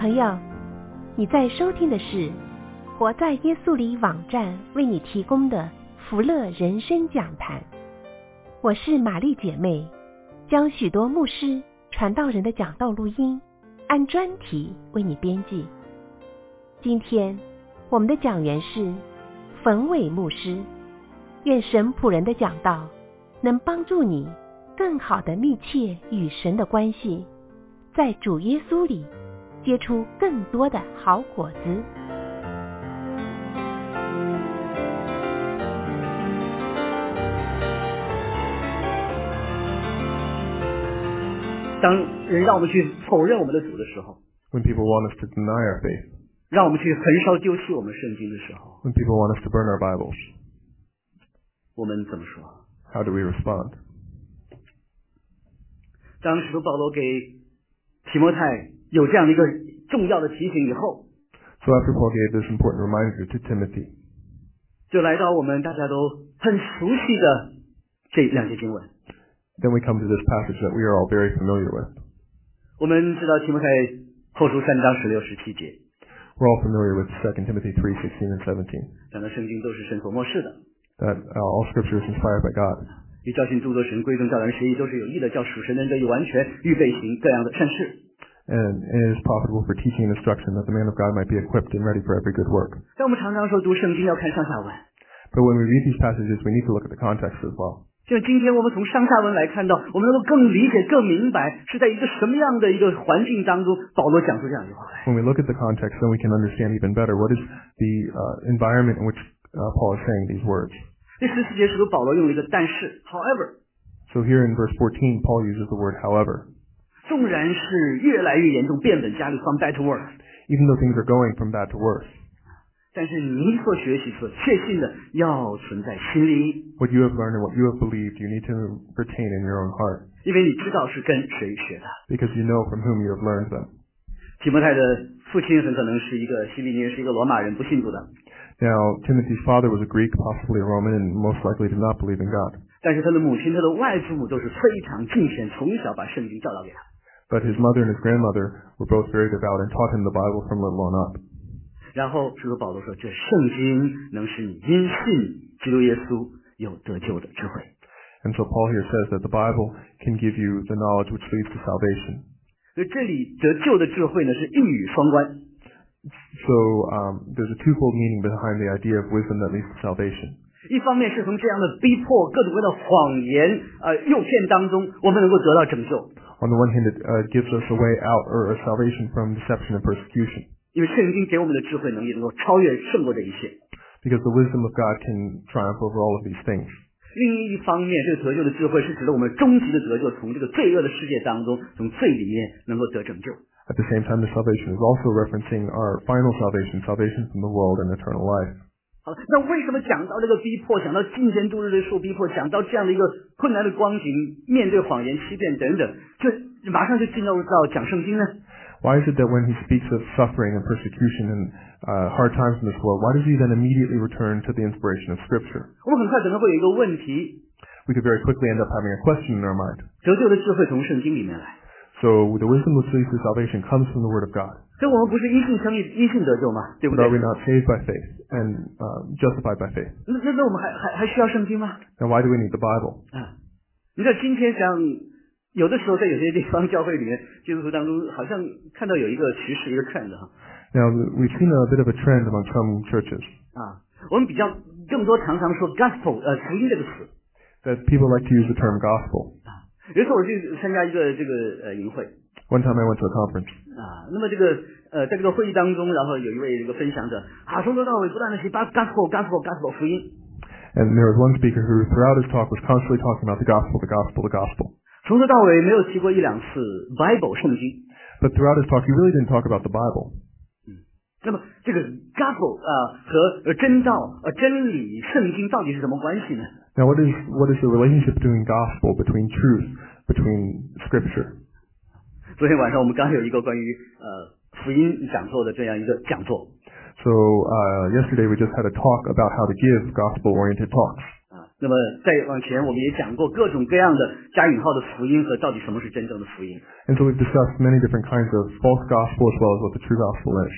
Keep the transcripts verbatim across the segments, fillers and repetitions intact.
朋友，你在收听的是活在耶稣里网站为你提供的福乐人生讲坛。我是玛丽姐妹，将许多牧师传道人的讲道录音按专题为你编辑。今天我们的讲员是冯伟牧师，愿神仆人的讲道能帮助你更好的密切与神的关系，在主耶稣里结出更多的好果子。 当人让我们去否认我们的主的时候， When people want us to deny our faith, 让我们去焚烧丢弃我们圣经的时候， when people want us to burn our Bibles, 我们怎么说？ how do we respond? 当使徒保罗给提摩太有这样的一个重要的提醒以后， So after Paul gave this important reminder to Timothy, 就来到我们大家都很熟悉的这两节经文。 then we come to this passage that we are all very familiar with. 我们知道提摩太后书三章十六十七节， We're all familiar with Second Timothy three sixteen and seventeen, 讲的圣经都是神所默示的， that uh, all Scripture is inspired by God, 以教训、著作、神归正、教导人学艺都是有益的，叫属神的人得以完全，预备行各样的善事。 and it is profitable for teaching and instruction, that the man of God might be equipped and ready for every good work. 但我们常常说读圣经要看上下文， But when we read these passages, we need to look at the context as well. 就今天我们从上下文来看到，我们能够更理解、更明白是在一个什么样的一个环境当中，保罗讲出这样一句话来。 When we look at the context, then we can understand even better what is the uh, environment in which uh, Paul is saying these words. 第十四节使徒保罗用了一个但是 however， So here in verse fourteen, Paul uses the word however. 纵然是越来越严重，变本加厉 from bad to worse， Even though things are going from bad to worse, 但是你所学习、所确信的要存在心里， what you have learned and what you have believed, you need to retain in your own heart, 因为你知道是跟谁学的。 because you know from whom you have learned them. 提摩太的父亲很可能是一个希利尼人，是一个罗马人，不信主的。 Now, Timothy's father was a Greek, possibly a Roman, and most likely did not believe in God. 但是他的母亲、他的外祖母都是非常敬虔，从小把圣经教导给他。 But his mother and his grandmother were both very devout and taught him the Bible from little on up. 然后使徒保罗说，这圣经能使你因信基督耶稣有得救的智慧。 And so Paul here says that the Bible can give you the knowledge which leads to salvation. 所以这里得救的智慧呢，是一语双关。 So um, there's a twofold meaning behind the idea of wisdom that leads to salvation. 一方面是从这样的逼迫、各种各样的谎言、呃诱骗当中，我们能够得到拯救。 On the one hand, it uh, gives us a way out or a salvation from deception and persecution, 因为圣经给我们的智慧能力能够超越、胜过这一切。 because the wisdom of God can triumph over all of these things. 另一方面，这个得救的智慧是指的我们终极的得救，从这个罪恶的世界当中，从罪里面能够得拯救。 At the same time, the salvation is also referencing our final salvation, salvation from the world and eternal life. 好了，那为什么讲到这个逼迫，讲到金钱度日的受逼迫，讲到这样的一个困难的光景，面对谎言、欺骗等等，就马上就进入到讲圣经呢？ Why is it that when he speaks of suffering and persecution and uh, hard times in this world, why does he then immediately return to the inspiration of Scripture? 我们很快可能会有一个问题， We could very quickly end up having a question in our mind. 得救的智慧从圣经里面来， So the wisdom which leads to salvation comes from the Word of God. 所以我们不是因信称义、因信得救吗？对不 But 对 are we？ not saved by faith and uh, justified by faith? 那那那我们还还还需要圣经吗？ Now why do we need the Bible? 啊，你知道今天想有的时候在有些地方教会里面，基督徒当中好像看到有一个趋势，一个 trend 哈。 Now we've seen a bit of a trend among some churches 啊，我们比较更多常常说 gospel 呃福音这个词。 that people like to use the term gospel. 啊，有一次我去参加一个这个呃营会。 One time I went to a conference. 啊，那么这个呃，在这个会议当中，然后有一位这个分享者啊，从头到尾不断的提 gospel gospel gospel 福音。 And there was one speaker who throughout his talk was constantly talking about the gospel, the gospel, the gospel. 从头到尾没有提过一两次 Bible 圣经。 But throughout his talk he really didn't talk about the Bible. 嗯，那么这个 gospel 啊、呃、和呃真道呃真理圣经到底是什么关系呢？ Now what is what is the relationship between gospel, between truth, between scripture? 昨天晚上我们刚有一个关于呃福音讲座的这样一个讲座。 So uh, yesterday we just had a talk about how to give gospel-oriented talks. 那么再往前，我们也讲过各种各样的加引号的福音和到底什么是真正的福音。 And so we've discussed many different kinds of false gospel as well as what the true gospel is.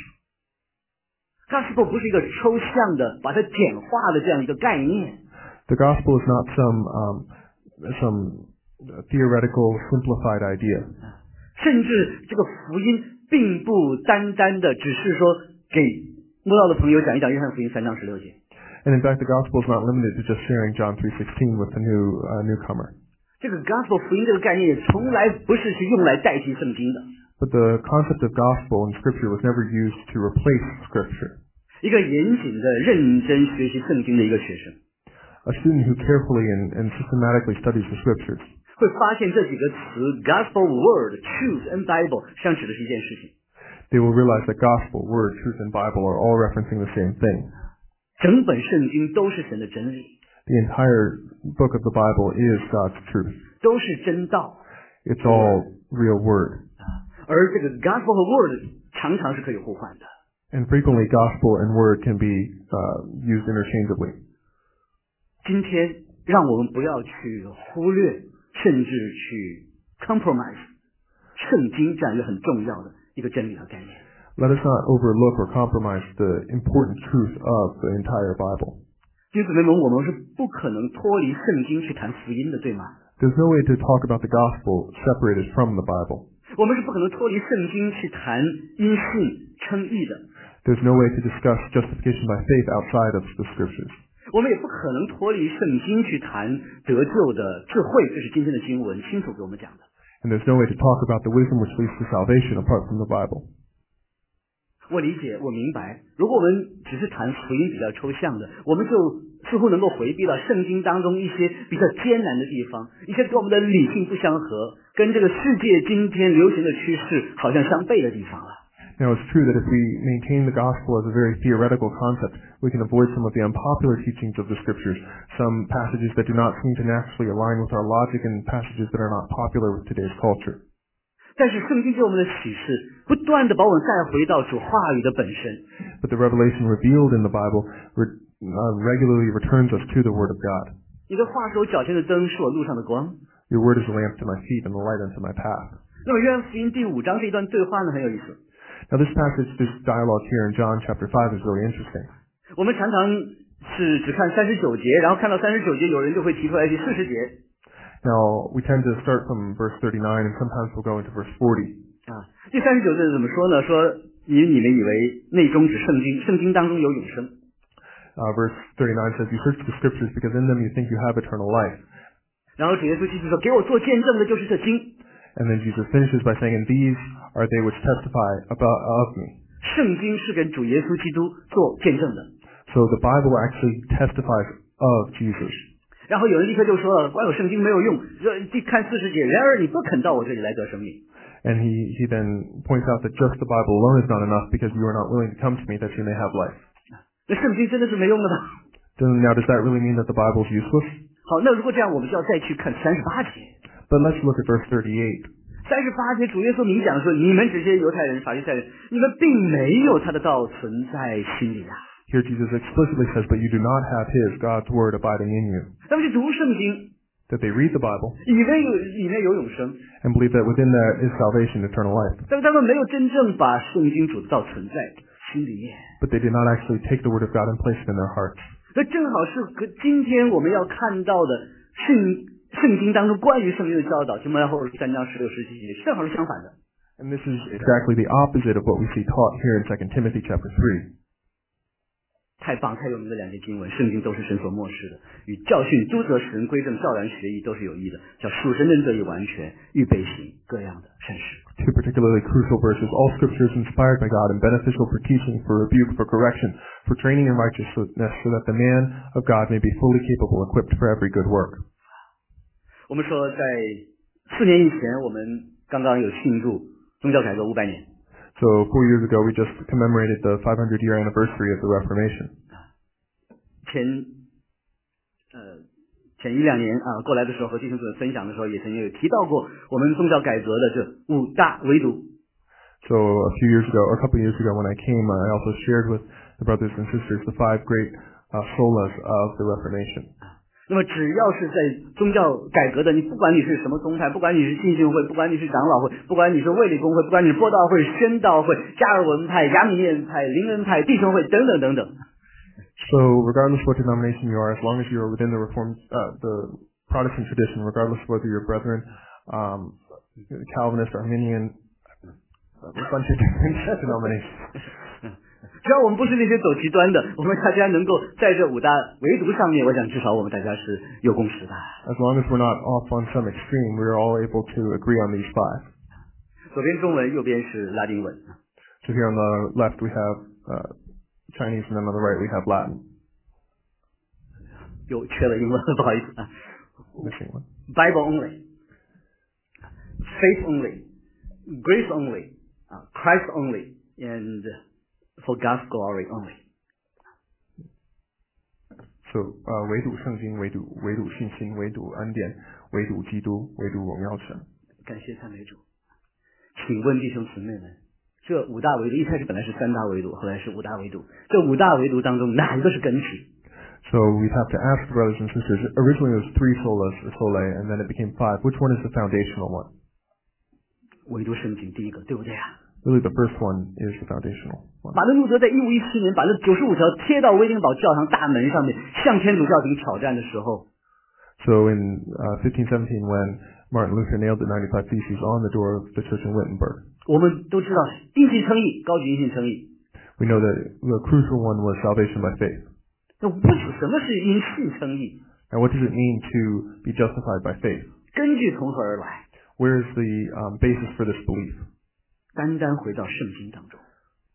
Gospel 不是一个抽象的、把它简化的这样一个概念。 The gospel is not some um, some theoretical simplified idea. 甚至这个福音并不单单的只是说给慕道的朋友讲一讲约翰福音三章十六节。 And in fact, the gospel is not limited to just sharing John three sixteen with the new uh, newcomer. 这个 gospel 福音这个概念也从来不是去用来代替圣经的。 But the concept of gospel in Scripture was never used to replace Scripture. 一个严谨的、认真学习圣经的一个学生， A student who carefully and, and systematically studies the Scriptures 会发现这几个词 gospel, word, truth and Bible 实际上指的是一件事情。 they will realize that gospel, word, truth, and Bible are all referencing the same thing. 整本圣经都是神的真理， The entire book of the Bible is God's truth. 都是真道。 It's all real word. 而这个 gospel 和 word 常常是可以互换的。 And frequently gospel and word can be uh, used interchangeably. 今天让我们不要去忽略，甚至去 compromise 圣经这样一个很重要的一个真理和概念。 Let us not overlook or compromise the important truth of the entire Bible. 弟兄姊妹们，我们是不可能脱离圣经去谈福音的，对吗？ There's no way to talk about the gospel separated from the Bible. 我们是不可能脱离圣经去谈因信称义的。 There's no way to discuss justification by faith outside of the Scriptures. 我们也不可能脱离圣经去谈得救的智慧，这是今天的经文清楚给我们讲的。 And there's no way to talk about the wisdom which leads to salvation apart from the Bible. 我理解，我明白。如果我们只是谈福音比较抽象的，我们就似乎能够回避到圣经当中一些比较艰难的地方，一些跟我们的理性不相合，跟这个世界今天流行的趋势好像相悖的地方了。 Now, it's true that if we maintain the gospel as a very theoretical concept, we can avoid some of the unpopular teachings of the Scriptures, some passages that do not seem to naturally align with our logic and passages that are not popular with today's culture. 但是圣经给我们的启示，不断的把我们带回到主话语的本身。 But the revelation revealed in the Bible re- uh, regularly returns us to the Word of God. 你的话是我脚前的灯，是我路上的光。 Your Word is a lamp to my feet and a light unto my path. 那么约翰福音第五章这一段对话呢，很有意思。 Now, this passage, this dialogue here in John chapter five is really interesting. 我们常常是只看三十九节，然后看到三十九节，有人就会提出来第四十节。 Now, we tend to start from verse thirty-nine and sometimes we'll go into verse forty. 啊，第三十九节怎么说呢？说你你们以为内中指圣经，圣经当中有永生。 Uh, verse thirty-nine says, You search the Scriptures because in them you think you have eternal life. 然后主耶稣基督说：“给我做见证的就是这经。” And then Jesus finishes by saying, And these are they which testify about of me. 圣经是跟主耶稣基督做见证的。 So the Bible actually testifies of Jesus. 然后有人立刻就说了：“光有圣经没有用，说一看四十节，然而你不肯到我这里来得生命。” And he, he then points out that just the Bible alone is not enough because you are not willing to come to me that you may have life. 那圣经真的是没用的吗？ Then now does that really mean that the Bible is useless? 好，那如果这样，我们就要再去看三十八节。 But let's look at verse thirty-eight. 三十八节主耶稣明讲说：“你们这些犹太人、法利赛人，你们并没有他的道存在心里啊。” Here Jesus explicitly says, But you do not have his, God's word, abiding in you. 他们去读圣经， That they read the Bible 以为有里面有永生， and believe that within that is salvation, eternal life. 但是他们没有真正把圣经主的道存在心里面。 But they did not actually take the word of God and place it in their hearts. 那正好是跟今天我们要看到的圣圣经当中关于圣经的教导，提摩太后书三章十六、十七节，正好是相反的。 And this is exactly the opposite of what we see taught here in Second Timothy chapter three. 太棒，太有名的两节经文，圣经都是神所默示的，与教训、督责、使人归正、教然学义都是有益的，叫属神人得以完全，预备行各样的善事。 Two particularly crucial verses. All scripture is inspired by God and beneficial for teaching, for rebuke, for correction, for training in righteousness, so that the man of God may be fully capable, equipped for every good work. 我们说，在四年以前，我们刚刚有庆祝宗教改革五百年。 So four years ago, we just commemorated the five hundred year anniversary of the Reformation. 前呃前一两年啊过来的时候，和弟兄姊妹分享的时候，也曾经有提到过我们宗教改革的这五大维度。 So a few years ago, or a couple of years ago, when I came, I also shared with the brothers and sisters the five great uh, solas of the Reformation. 那么只要是在宗教改革的，你不管你是什么宗派，不管你是信信会，不管你是长老会，不管你是卫理公会，不管你是播道会、宣道会、加尔文派、亚米念派、灵恩派、弟兄会等等等等。 So regardless what denomination you are, as long as you are within the Reformed, uh, the Protestant tradition, regardless whether you're brethren, um, Calvinist, Arminian, a bunch of different denominations. 只要我们不是那些走极端的，我们大家能够在这五大唯独上面，我想至少我们大家是有共识的。 As long as we're not off on some extreme, we're all able to agree on these five. 左边中文，右边是拉丁文。 So here on the left we have uh, Chinese, and then on the right we have Latin. 又缺了英文，不好意思啊。 Missing one. Bible only, faith only, grace only, uh, Christ only, and for God's glory only. So, 呃，唯独圣经，唯独唯独信心，唯独恩典，唯独基督，唯独荣耀神。 感谢赞美主。请问弟兄姊妹们，这五大维度一开始本来是三大维度，后来是五大维度。这五大维度当中哪一个是根基？ So we'd have to ask the brothers and sisters. Originally it was three solas or solae, and then it became five. Which one is the foundational one? 唯独圣经第一个，对不对啊？ Really, the first one is the foundational one. 马丁路德在一五一七年把这九十五条贴到威灵堡教堂大门上面，向天主教廷挑战的时候。 So in uh, fifteen seventeen, when Martin Luther nailed the ninety-five Theses on the door of the church in Wittenberg, 我们都知道因信称义，高举因信称义。 we know that the crucial one was salvation by faith. 那为什么是因信称义？ And what does it mean to be justified by faith? 根据从何而来？ Where is the um, basis for this belief? 单单回到圣经当中。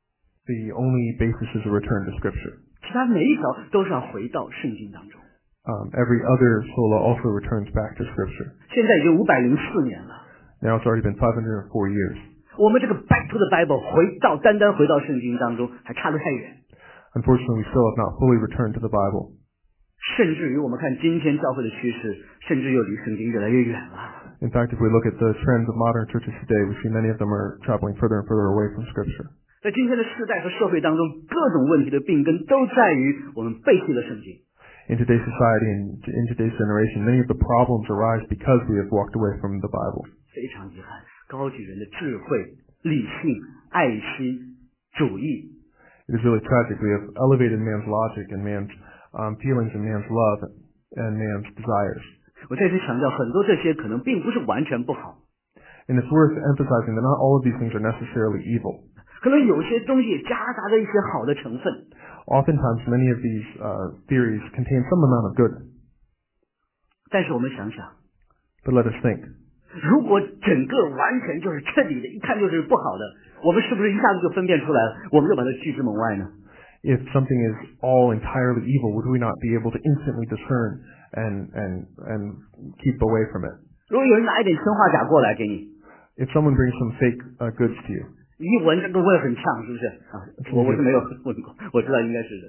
The only basis is a return to Scripture. 其他每一条都是要回到圣经当中。 Um, every other sola also returns back to Scripture. 现在已经五百零四年了。 Now it's already been five hundred four years. 我们这个 Back to the Bible 回到单单回到圣经当中还差得太远。 Unfortunately, we still have not fully returned to the Bible. 甚至于我们看今天教会的趋势，甚至又离圣经越来越远了。 In fact, if we look at the trends of modern churches today, we see many of them are traveling further and further away from Scripture. 在今天的世代和社会当中，各种问题的病根都在于我们背弃了圣经。 In today's society and in today's generation, many of the problems arise because we have walked away from the Bible. 非常遗憾，高举人的智慧、理性、爱心、主义。 It is really tragic. We have elevated man's logic and man's um, feelings and man's love and man's desires. 我再次强调，很多这些可能并不是完全不好。 And it's worth emphasizing that not all of these things are necessarily evil. 可能有些东西也夹杂着一些好的成分。 Oftentimes, many of these uh, theories contain some amount of good. 但是我们想想， But let us think. 如果整个完全就是彻底的，一看就是不好的，我们是不是一下子就分辨出来了？我们就把它拒之门外呢？ If something is all entirely evil, would we not be able to instantly discern and and and keep away from it? 如果有人拿一点氰化钾过来给你， If someone brings some fake uh, goods to you, 你一闻这个味很呛，是不是？啊，我我是没有闻过，我知道应该是的。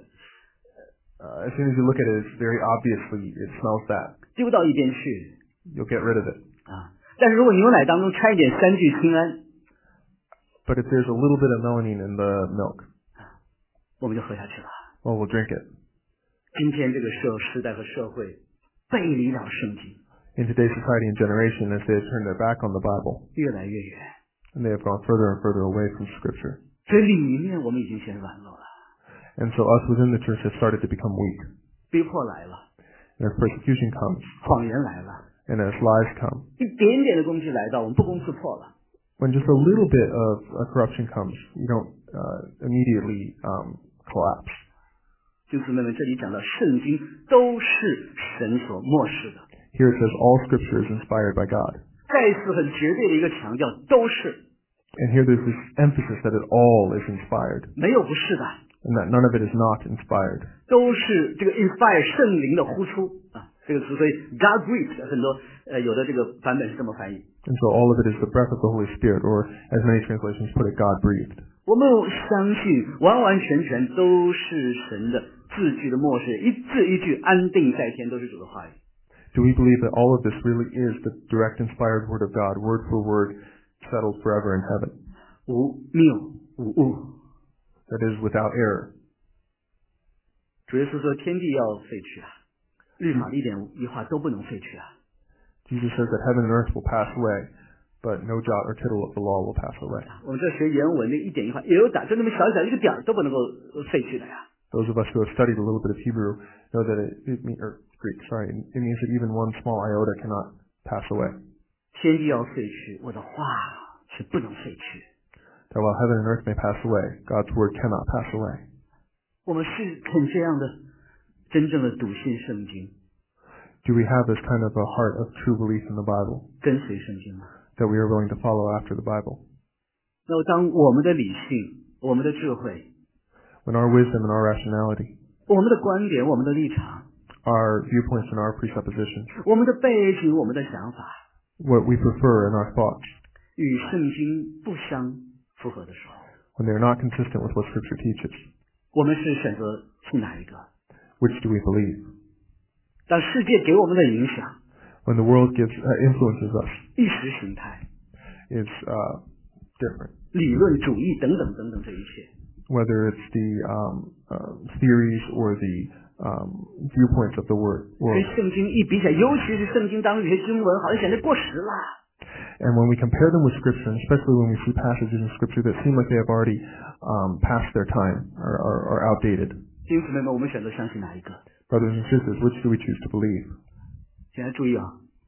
uh, as soon as you look at it, it's very obviously it smells bad. 丢到一边去 You'll get rid of it. 啊！但是如果牛奶当中掺一点三聚氰胺， But if there's a little bit of melamine in the milk, 我们就喝下去了。 well, we'll drink it. 今天这个社时代和社会背离了圣经， In today's society and generation, as they have turned their back on the Bible, 越来越远， and they have gone further and further away from Scripture. 所以里面我们已经先软弱了， And so us within the church have started to become weak. 逼迫来了， And as persecution comes, 谎言来了， and as lies come, 一点点的攻击来到，我们不攻自破了。 when just a little bit of uh, corruption comes, you don't uh, immediately um, collapse. 弟兄姊妹们，这里讲到圣经都是神所漠视的， Here it says all Scripture is inspired by God. 再一次很绝对的一个强调，都是 And here there's this emphasis that it all is inspired, 没有不是的， and that none of it is not inspired. 都是这个 inspire 圣灵的呼出啊，这个词，所以 God breathed 很多呃有的这个版本是这么翻译。 And so all of it is the breath of the Holy Spirit, or as many translations put it, God breathed. 我们相信完完全全都是神的字句的默示，一字一句安定在天，都是主的话语。 Do we believe that all of this really is the direct inspired word of God, word for word, settled forever in heaven? 无谬无误。 That is without error. 主耶稣说天地要废去啊， 律法一点一画都不能废去啊。 Jesus says that heaven and earth will pass away, but no jot or tittle of the law will pass away. 我们这学原文的一点一画，也有打就那么小小一个点儿都不能够废去的呀。 Those of us who have studied a little bit of Hebrew know that it, it mean, or Greek, sorry, it means that even one small iota cannot pass away. 天地要废去，我的话是不能废去。 That while heaven and earth may pass away, God's word cannot pass away. 我们是肯这样的真正的笃信圣经， Do we have this kind of a heart of true belief in the Bible, 跟随圣经吗？ that we are willing to follow after the Bible? 那么当我们的理性、我们的智慧、 When our wisdom and our rationality, 我们的观点、我们的立场、 our viewpoints and our presuppositions, 我们的背景、我们的想法 what we prefer and our thoughts, 与圣经不相符合的时候， when they are not consistent with what Scripture teaches, 我们是选择信哪一个？ which do we believe? 当世界给我们的影响， When the world gives uh, influences us, 意识形态、 is uh, different. 理论主义等等等等这一切， Whether it's the um, uh, theories or the um, viewpoints of the word 跟 world. 圣经一比起来，尤其是圣经当中有些经文好像显得过时了。 And when we compare them with Scripture, and especially when we see passages in Scripture that seem like they have already um, passed their time or are outdated, 弟兄姊妹们，我们选择相信哪一个？ brothers and sisters, which do we choose to believe? 现在注意啊，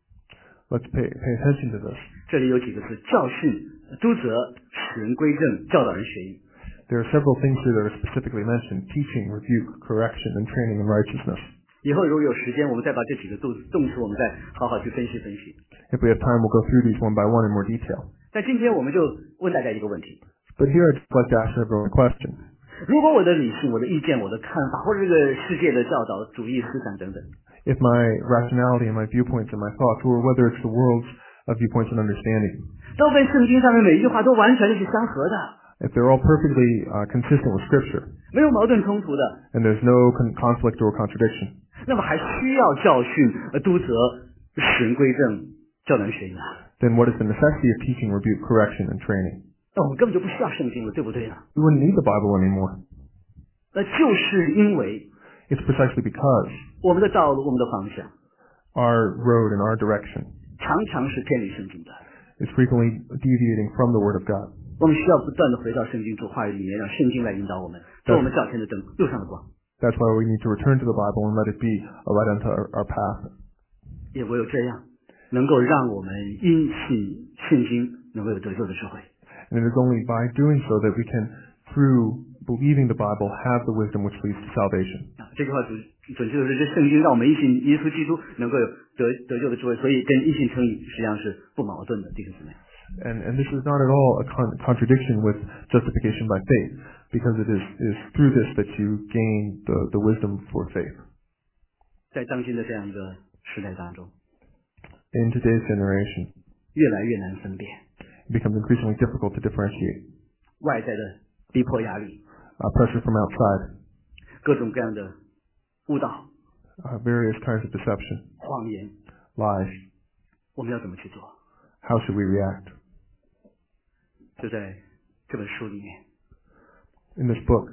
Let's pay, pay attention to this. 这里有几个字：教训、督责、使人归正、教导人学艺。 There are several things here that are specifically mentioned: teaching, rebuke, correction, and training in righteousness. 以后如果有时间，我们再把这几个动动词，我们再好好去分析分析。 If we have time, we'll go through these one by one in more detail. 但今天我们就问大家一个问题： But here I'd just like to ask everyone a question. 如果我的理性、我的意见、我的看法，或者这个世界的教导、主义思想等等， If my rationality and my viewpoints and my thoughts, or whether it's the world's uh, viewpoints and understanding, 都跟圣经上面每一句话都完全是相合的， if they're all perfectly uh, consistent with Scripture, 没有矛盾冲突的， and there's no con- conflict or contradiction, 那么还需要教训、呃督责、使人归正、教导人学艺啊？ then what is the necessity of teaching, rebuke, correction, and training? 那我们根本就不需要圣经了，对不对呢？ We wouldn't need the Bible anymore. 那就是因为 It's precisely because 我们的道路、我们的方向 our road and our direction 常常是偏离圣经的。 is frequently deviating from the Word of God. 我们需要不断的回到圣经主话语里面，让圣经来引导我们，做我们脚前的灯，路上的光。 That's why we need to return to the Bible and let it be a light unto our, our path. 也唯有这样，能够让我们因信圣经能够有得救的智慧。 And it is only by doing so that we can, through believing the Bible, have the wisdom which leads to salvation. 啊，这句话准准确的是，这圣经让我们因信耶稣基督能够有得得救的智慧，所以跟因信称义实际上是不矛盾的，弟兄姊妹。 And, and this is not at all a con- contradiction with justification by faith, because it is, is through this that you gain the, the wisdom for faith. 在当今的这样一个时代当中， In today's generation, 越来越难分辨 it becomes increasingly difficult to differentiate 外在的逼迫压力、 uh, pressure from outside, 各种各样的误导、 uh, various kinds of deception, 谎言， lies. 我们要怎么去做？ How should we react? 就在这本书里面 In this book,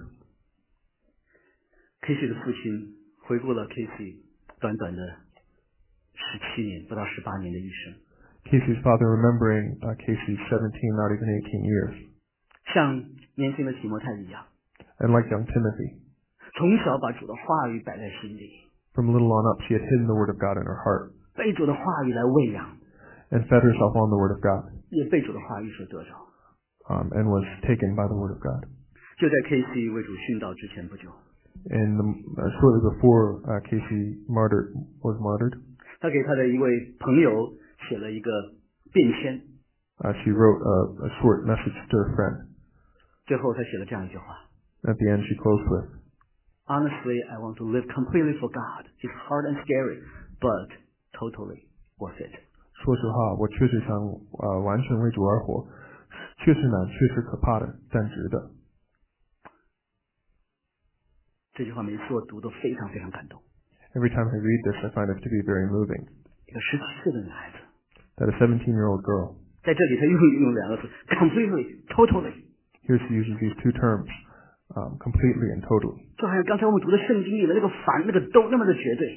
，Casey 的父亲回顾了 Casey 短短的十七年，不到十八年的一生， Casey's father remembering uh, Casey's seventeen, not even eighteen years, 像年轻的提摩太一样， and like young Timothy, 从小把主的话语摆在心里， from little on up, she had hidden the Word of God in her heart 被主的话语来喂养， and fed herself on the Word of God, 也被主的话语所得着。 um, and was taken by the Word of God. 就在 Casey 为主殉道之前不久， And the, uh, shortly before uh, Casey martyred, was martyred, 他给他的一位朋友写了一个便签， uh, she wrote a, a short message to her friend. 最后他写了这样一句话 At the end, she closed with, ：Honestly, I want to live completely for God. It's hard and scary, but totally worth it. 说实话，我确实想呃完全为主而活，确实难，确实可怕的，但值得。 这句话每次我读都非常非常感动。 Every time I read this, I find it to be very moving. 一个十七岁的女孩子， That a seventeen-year-old girl, 在这里她用用两个字 ：completely, totally。 here she uses these two terms, um, completely and totally. 就好像刚才我们读的圣经里的那个凡那个都那么的绝对。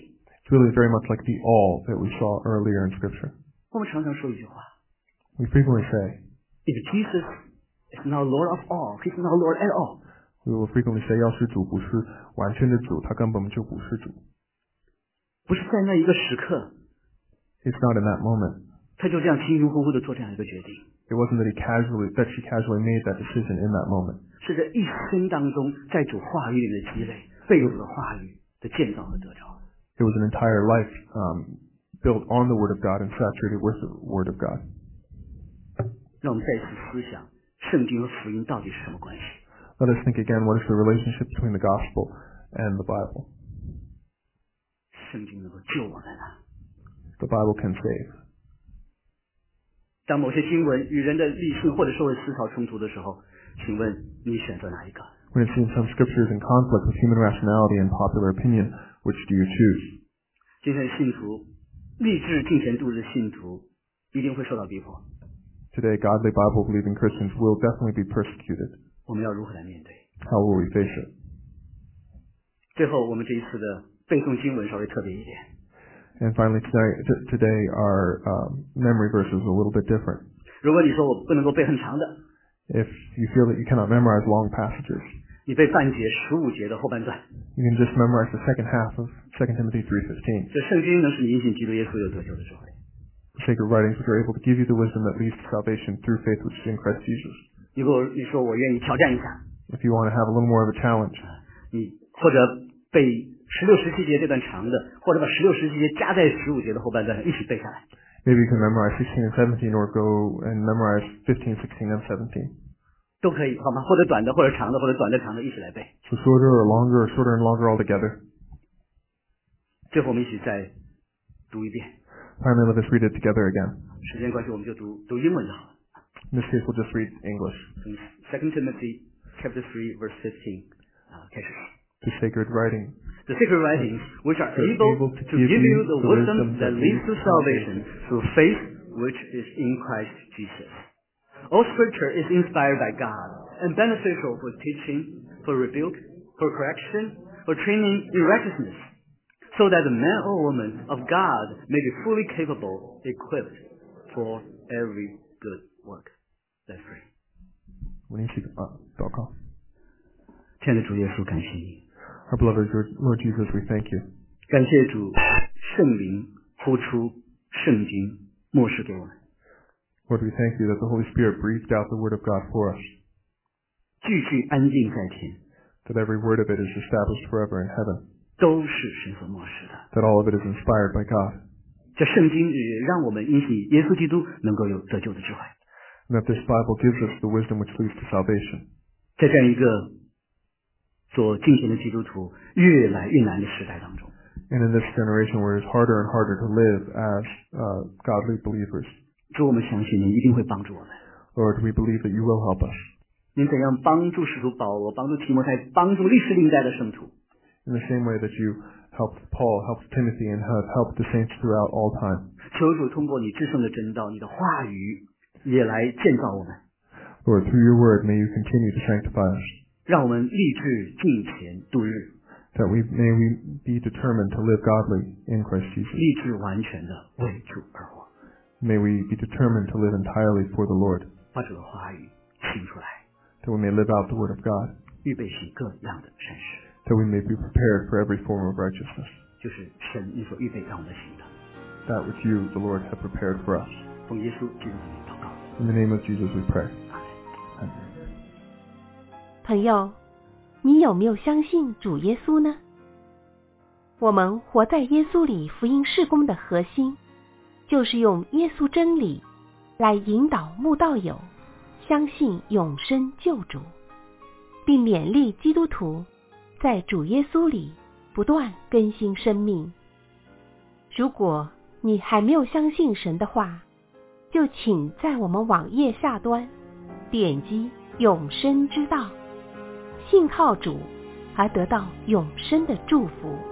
really very much like the all that we saw earlier in Scripture. 我们常常说一句话 We frequently say, If Jesus is not Lord of all, He's not Lord at all. we will frequently say, 要是主不是完全的主，他根本就不是主。 不是在那一个时刻 It's not in that moment. 他就这样轻轻呼呼的做这样一个决定， It wasn't that he casually, that she casually made that decision in that moment. 是这一生当中在主话语里的积累，被主的话语的建造和得着。 It was an entire life um, built on the Word of God and saturated with the Word of God. 让我们再次思想圣经和福音到底是什么关系。 Let us think again, what is the relationship between the gospel and the Bible? 圣经能够救我们啊！ The Bible can save. 当某些经文与人的理性或者社会思潮冲突的时候，请问你选择哪一个？ When it seems some scriptures in conflict with human rationality and popular opinion, which do you choose? 今天的信徒，立志敬虔度日的信徒，一定会受到逼迫。 Today, godly Bible-believing Christians will definitely be persecuted. 我们要如何来面对？ How will we face it? 最后，我们这一次的背诵经文稍微特别一点。 And finally, today, t- today our um, memory verse is a little bit different. 如果你说我不能够背很长的， If you feel that you cannot memorize long passages, 你背半节十五节的后半段， you can just memorize the second half of Second Timothy three fifteen. 这圣经能使你因信基督耶稣有得救的智慧。 Sacred writings which are able to give you the wisdom that leads to salvation through faith which is in Christ Jesus. 如果你说我愿意挑战一下， If you want to have a little more of a challenge, 你或者背十六十七节这段长的，或者把十六十七节加在十五节的后半段上一起背下来， maybe you can memorize sixteen and seventeen or go and memorize fifteen, sixteen, and seventeen. 都可以，好吗？或者短的，或者长的，或者短的长的一起来背。 So shorter or longer or shorter and longer altogether. 最后我们一起再读一遍。 Finally, let us read it together again. 时间关系，我们就读读英文就好了。 In this case, we'll just read English. 从 Second Timothy chapter three verse fifteen 啊开始。 The sacred writing. The sacred writings, which are Are able able to give you the wisdom that leads to salvation through faith which is in Christ Jesus. All scripture is inspired by God and beneficial for teaching, for rebuke, for correction, for training in righteousness, so that the man or woman of God may be fully capable, equipped for every good work. Let's pray. 我们一起啊祷告。 亲爱的主耶稣，感谢你， Our beloved Lord Jesus, we thank you. 感谢主圣灵呼出圣经默示给我们， Lord, we thank you that the Holy Spirit breathed out the Word of God for us, 句句安静在天， that every word of it is established forever in heaven, 都是神所默示的。 that all of it is inspired by God, 这圣经也让我们因信耶稣基督能够有得救的智慧。 and that this Bible gives us the wisdom which leads to salvation. 在这样一个做敬虔的基督徒越来越难的时代当中， And in this generation where it's harder and harder to live as uh, godly believers, 主，我们相信您一定会帮助我们。 Lord, we believe that you will help us. 您怎样帮助使徒保罗，帮助提摩太，帮助历史历代的圣徒， In the same way that you helped Paul, helped Timothy, and have helped the saints throughout all time. 求主通过你至圣的真道，你的话语也来建造我们， Lord, through your word, may you continue to sanctify us, 让我们立志敬虔度日， that we may we be determined to live godly in Christ Jesus. 立志完全的为主而活， May we be determined to live entirely for the Lord, 把主的话语行出来， that we may live out the word of God, 预备行各样的善事， that we may be prepared for every form of righteousness, 就是神你所预备让我们行的。 that which you, the Lord, have prepared for us. 奉耶稣基督的名祷告， In the name of Jesus we pray. 阿门。 Amen. 朋友，你有没有相信主耶稣呢？我们活在耶稣里福音事工的核心，就是用耶稣真理来引导慕道友相信永生救主，并勉励基督徒在主耶稣里不断更新生命。如果你还没有相信神的话，就请在我们网页下端点击永生之道，信靠主而得到永生的祝福。